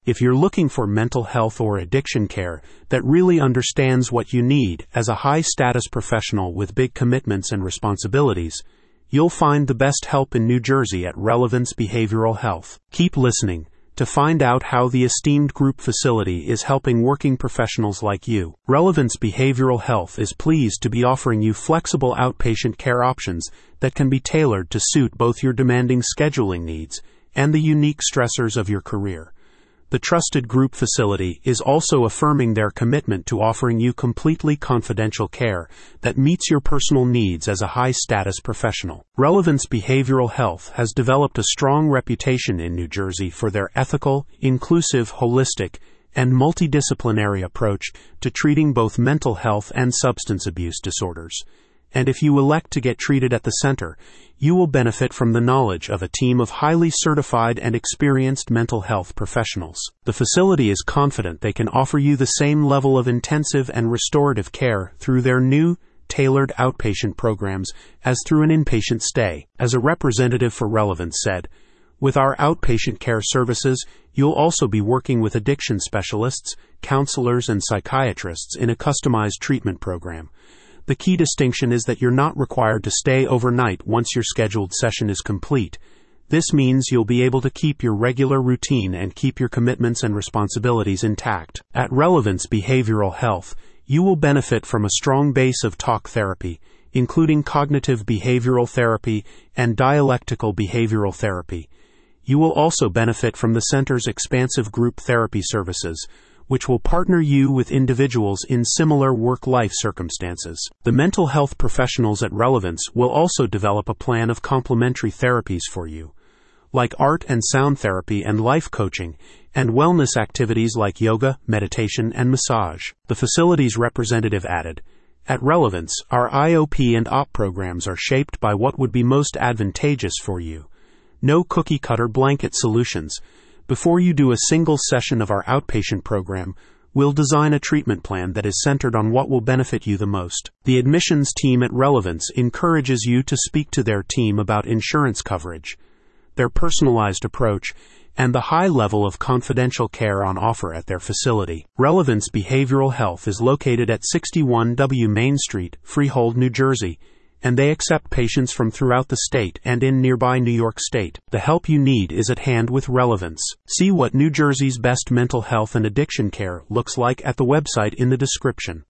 If you're looking for mental health or addiction care that really understands what you need as a high-status professional with big commitments and responsibilities, you'll find the best help in New Jersey at Relevance Behavioral Health. Keep listening to find out how the esteemed group facility is helping working professionals like you. Relevance Behavioral Health is pleased to be offering you flexible outpatient care options that can be tailored to suit both your demanding scheduling needs and the unique stressors of your career. The trusted group facility is also affirming their commitment to offering you completely confidential care that meets your personal needs as a high-status professional. Relevance Behavioral Health has developed a strong reputation in New Jersey for their ethical, inclusive, holistic, and multidisciplinary approach to treating both mental health and substance abuse disorders. And if you elect to get treated at the center, you will benefit from the knowledge of a team of highly certified and experienced mental health professionals. The facility is confident they can offer you the same level of intensive and restorative care through their new, tailored outpatient programs as through an inpatient stay. As a representative for Relevance said, "With our outpatient care services, you'll also be working with addiction specialists, counselors, and psychiatrists in a customized treatment program. The key distinction is that you're not required to stay overnight once your scheduled session is complete. This means you'll be able to keep your regular routine and keep your commitments and responsibilities intact." At Relevance Behavioral Health, you will benefit from a strong base of talk therapy, including cognitive behavioral therapy and dialectical behavioral therapy. You will also benefit from the center's expansive group therapy services, which will partner you with individuals in similar work-life circumstances. The mental health professionals at Relevance will also develop a plan of complementary therapies for you, like art and sound therapy and life coaching, and wellness activities like yoga, meditation, and massage. The facility's representative added, "At Relevance, our IOP and OP programs are shaped by what would be most advantageous for you. No cookie-cutter blanket solutions. Before you do a single session of our outpatient program, we'll design a treatment plan that is centered on what will benefit you the most." The admissions team at Relevance encourages you to speak to their team about insurance coverage, their personalized approach, and the high level of confidential care on offer at their facility. Relevance Behavioral Health is located at 61 W Main Street, Freehold, New Jersey, and they accept patients from throughout the state and in nearby New York State. The help you need is at hand with Relevance. See what New Jersey's best mental health and addiction care looks like at the website in the description.